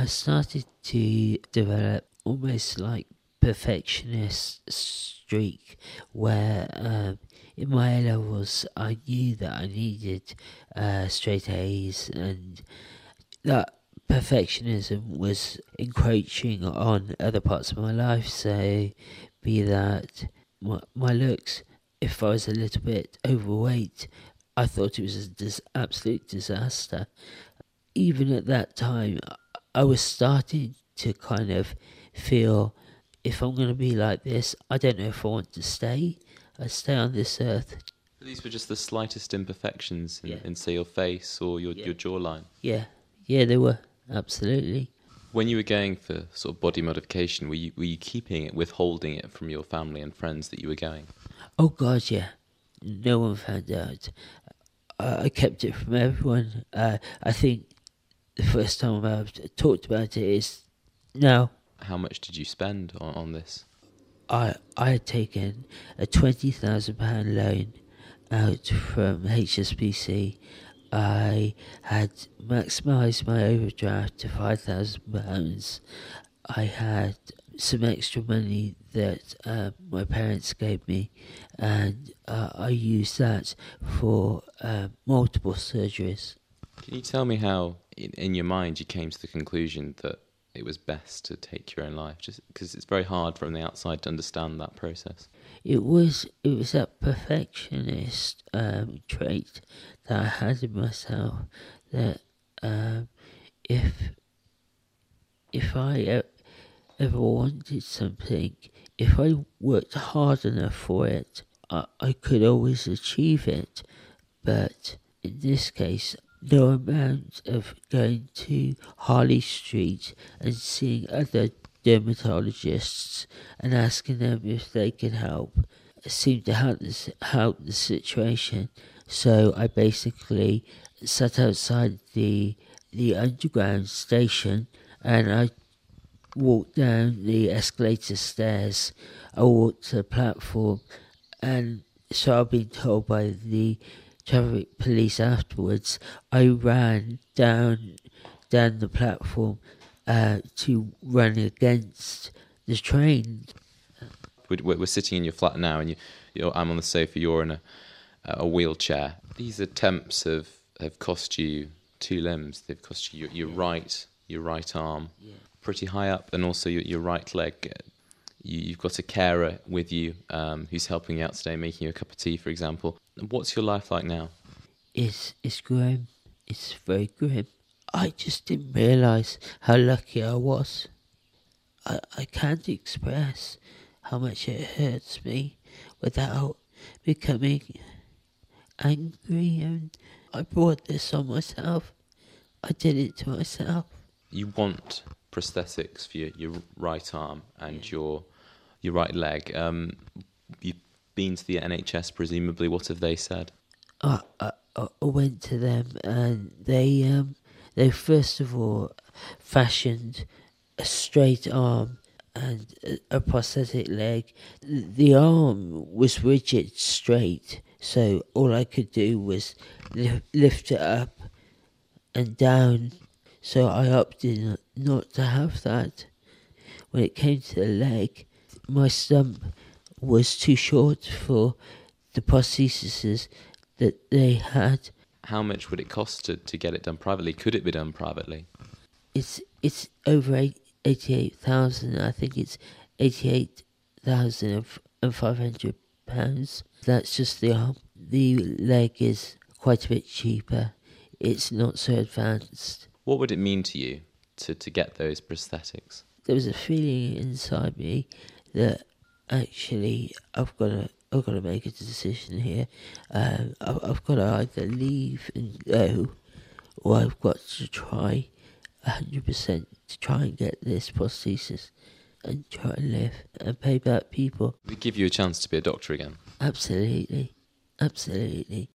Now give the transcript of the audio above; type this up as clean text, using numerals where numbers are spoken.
I started to develop almost like perfectionist streak where in my A levels I knew that I needed straight A's, and that perfectionism was encroaching on other parts of my life. So, be that my looks, if I was a little bit overweight, I thought it was an absolute disaster. Even at that time, I was starting to kind of feel, if I'm going to be like this, I don't know if I want to stay. I stay on this earth. These were just the slightest imperfections Yeah. in say, your face or your Yeah. jawline. Yeah, they were, absolutely. When you were going for sort of body modification, were you keeping it, withholding it from your family and friends that you were going? Oh God, yeah. No one found out. I kept it from everyone. I think the first time I've talked about it is now. How much did you spend on this? I had taken a £20,000 loan out from HSBC. I had maximised my overdraft to £5,000. I had some extra money that my parents gave me, and I used that for multiple surgeries. Can you tell me how, in your mind, you came to the conclusion that it was best to take your own life? Just because it's very hard from the outside to understand that process. It was that perfectionist trait that I had in myself, that if I ever wanted something, if I worked hard enough for it, I could always achieve it. But in this case, no amount of going to Harley Street and seeing other dermatologists and asking them if they could help seemed to help the situation. So I basically sat outside the underground station, and I walked down the escalator stairs. I walked to the platform, and so I've been told by the traffic police afterwards. I ran down the platform to run against the train. We're sitting in your flat now, and I'm on the sofa. You're in a wheelchair. These attempts have cost you two limbs. They've cost you your right arm, pretty high up, and also your right leg. You've got a carer with you who's helping you out today, making you a cup of tea, for example. What's your life like now? It's grim. It's very grim. I just didn't realise how lucky I was. I can't express how much it hurts me without becoming angry, and I brought this on myself. I did it to myself. You want prosthetics for your right arm and your right leg. You've been to the NHS, presumably. What have they said? I went to them, and they first of all fashioned a straight arm and a prosthetic leg. The arm was rigid straight, so all I could do was lift it up and down. So I opted not to have that. When it came to the leg, my stump was too short for the prostheses that they had. How much would it cost to get it done privately? Could it be done privately? It's over 88,000. I think it's 88,500 pounds. That's just the arm. The leg is quite a bit cheaper. It's not so advanced. What would it mean to you to get those prosthetics? There was a feeling inside me that actually I've got to make a decision here. I've got to either leave and go, or I've got to try 100% to try and get this prosthesis and try and live and pay back people. We give you a chance to be a doctor again. Absolutely.